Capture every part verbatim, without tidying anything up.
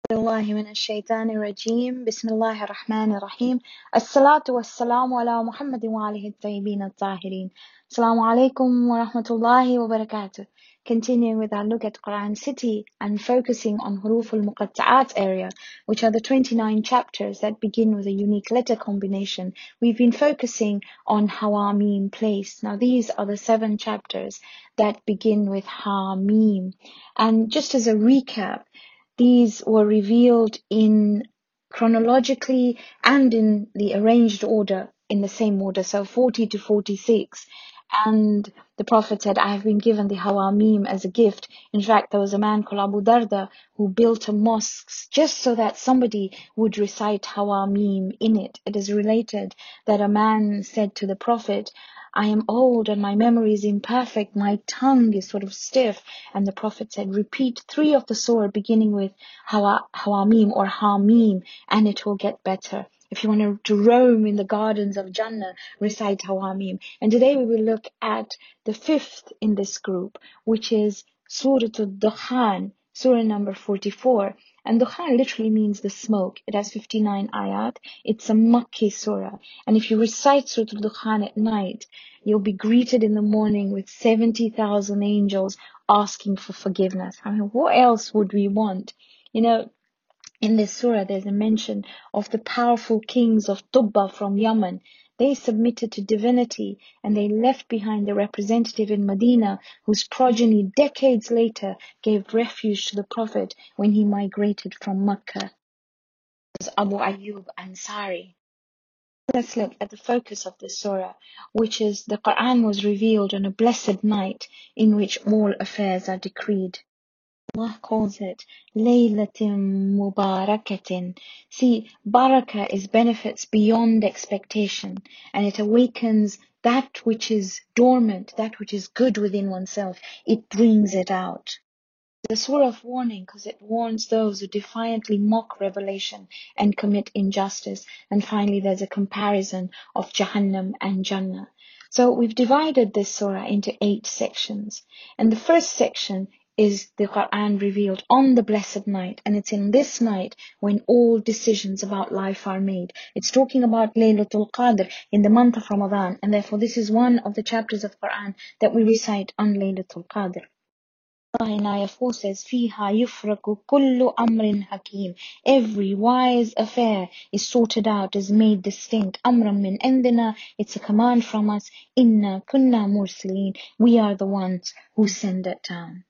الله من الشيطان الرجيم بسم الله الرحمن الرحيم الصلاة والسلام على محمد وآله الطيبين الطاهرين. Assalamu alaikum wa rahmatullahi wa barakatuh. Continuing with our look at Quran City and focusing on Huruf al-Muqatta'at area, which are the twenty-nine chapters that begin with a unique letter combination. We've been focusing on Hawamim place. Now these are the seven chapters that begin with Hamim. And just as a recap, these were revealed in chronologically and in the arranged order, in the same order, so forty to forty-six. And the Prophet said, I have been given the Hawamim as a gift. In fact, there was a man called Abu Darda who built a mosque just so that somebody would recite Hawamim in it. It is related that a man said to the Prophet, I am old and my memory is imperfect, my tongue is sort of stiff. And the Prophet said, repeat three of the surah beginning with Hawa, Hawamim or Hamim, and it will get better. If you want to roam in the gardens of Jannah, recite Hawamim. And today we will look at the fifth in this group, which is Surah Al-Dukhan, surah number forty-four. And Dukhan literally means the smoke. It has fifty-nine ayat. It's a Makki surah. And if you recite Surah Al-Dukhan at night, you'll be greeted in the morning with seventy thousand angels asking for forgiveness. I mean, what else would we want? You know, in this surah, there's a mention of the powerful kings of Tubba from Yemen. They submitted to divinity and they left behind a representative in Medina whose progeny decades later gave refuge to the Prophet when he migrated from Mecca. It was Abu Ayyub Ansari. Let's look at the focus of this surah, which is the Quran was revealed on a blessed night in which all affairs are decreed. Allah calls it Laylatin Mubarakatin. See, barakah is benefits beyond expectation, and it awakens that which is dormant, that which is good within oneself. It brings it out. The surah of warning because it warns those who defiantly mock revelation and commit injustice. And finally, there's a comparison of Jahannam and Jannah. So we've divided this surah into eight sections. And the first section is the Quran revealed on the blessed night, and it's in this night when all decisions about life are made. It's talking about Laylatul Qadr in the month of Ramadan, and therefore this is one of the chapters of Quran that we recite on Laylatul Qadr. In ayah four says, فِيهَا يُفْرَقُ كُلُّ أَمْرٍ حَكِيمٍ. Every wise affair is sorted out, is made distinct. أَمْرًا مِّنْ عِنْدِنَا. It's a command from us. إِنَّا كُنَّا مُرْسِلِينَ. We are the ones who send it down.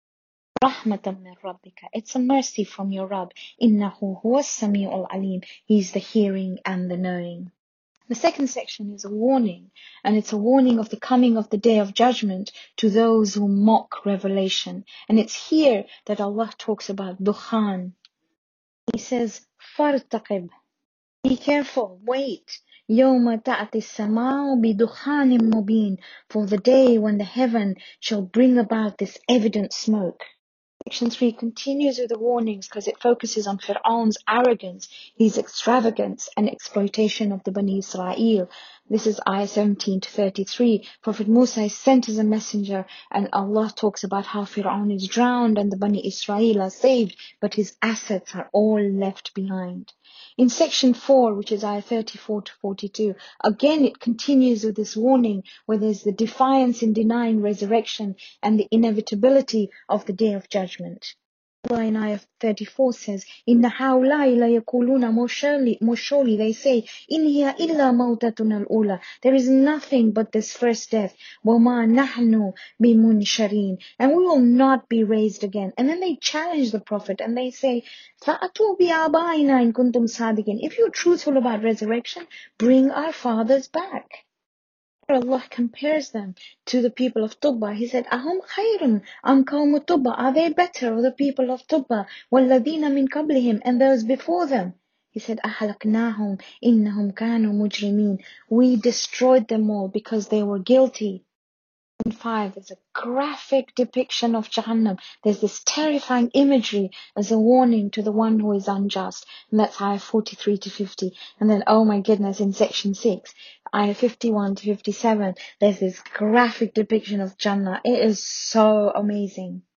رَحْمَةً مِّن رَبِّكَ. It's a mercy from your Rabb. إِنَّهُ هُوَ السَّمِيعُ الْعَلِيمُ. He's the hearing and the knowing. The second section is a warning, and it's a warning of the coming of the day of judgment to those who mock revelation. And it's here that Allah talks about Dukhan. He says, فَارْتَقِبْ. Be careful, wait. يَوْمَ تَأْتِ السَّمَاءُ بِدُخَانٍ مُبِينٍ. For the day when the heaven shall bring about this evident smoke. Section three continues with the warnings because it focuses on Fir'aun's arrogance, his extravagance and exploitation of the Bani Israel. This is ayah seventeen to thirty-three. Prophet Musa is sent as a messenger, and Allah talks about how Fir'aun is drowned and the Bani Israel are saved, but his assets are all left behind. In section four, which is ayah thirty-four to forty-two, again it continues with this warning where there's the defiance in denying resurrection and the inevitability of the day of judgment. Allah in ayah thirty-four says, Inna hawlai la yakuluna, most surely, most surely they say, In hiya illa mawtatuna al-ula. There is nothing but this first death. Wama nahnu bimunsharin. And we will not be raised again. And then they challenge the Prophet and they say, Fa'atu bi abaina in kuntum sadiqin. If you're truthful about resurrection, bring our fathers back. Allah compares them to the people of Tubba. He said, Ahum khayrun am qawm Tubba. Are they better, or the people of Tubba? Walladina min qablihim, and those before them. He said, Ahlaknahum innahum kanu mujrimin. We destroyed them all because they were guilty. And five is a graphic depiction of Jahannam. There's this terrifying imagery as a warning to the one who is unjust. And that's ayah forty-three to fifty. And then, oh my goodness, in section six, ayah fifty-one to fifty-seven, there's this graphic depiction of Jannah. It is so amazing.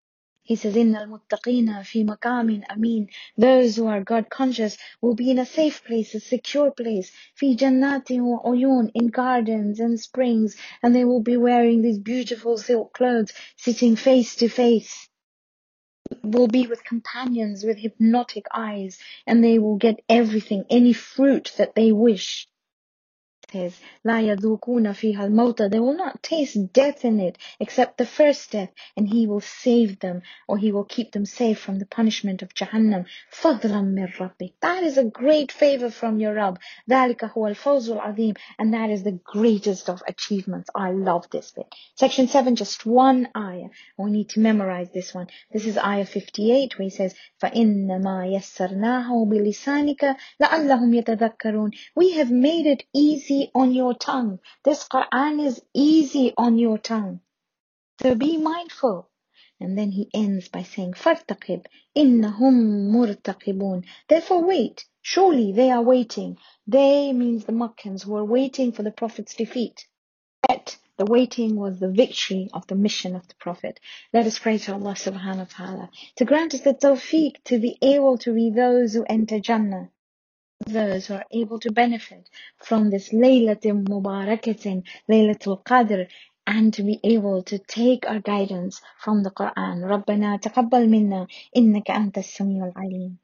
He says, إِنَّ الْمُتَّقِينَ فِي مَقَامٍ أَمِينٍ. Those who are God conscious will be in a safe place, a secure place. فِي جَنَّاتٍ وَعُيُونٍ, in gardens and springs, and they will be wearing these beautiful silk clothes, sitting face to face. Will be with companions with hypnotic eyes, and they will get everything, any fruit that they wish. Says, لا يذوقون فيها الموت. They will not taste death in it, except the first death, and He will save them, or He will keep them safe from the punishment of Jahannam. فضلا من ربك. That is a great favor from your Rabb. ذلك هو الفوز العظيم, and that is the greatest of achievements. I love this bit. Section seven, just one ayah. We need to memorize this one. This is ayah fifty-eight, where He says, فَإِنَّمَا يَسَّرْنَاهُ بِلِسَانِكَ لَعَلَّهُمْ يَتَذَكَّرُونَ. We have made it easy on your tongue. This Quran is easy on your tongue. So be mindful. And then he ends by saying, فَارْتَقِبْ إِنَّهُمْ مُرْتَقِبُونَ. Therefore wait. Surely they are waiting. They means the Meccans who are waiting for the Prophet's defeat. Yet the waiting was the victory of the mission of the Prophet. Let us pray to Allah subhanahu wa ta'ala to grant us the tawfiq to be able to be those who enter Jannah, those who are able to benefit from this Laylatul Mubarakatin, Laylatul Qadr, and to be able to take our guidance from the Quran. رَبَّنَا تَقَبَّلْ مِنَّا إِنَّكَ أَنْتَ السَّمِيعُ الْعَلِيمُ.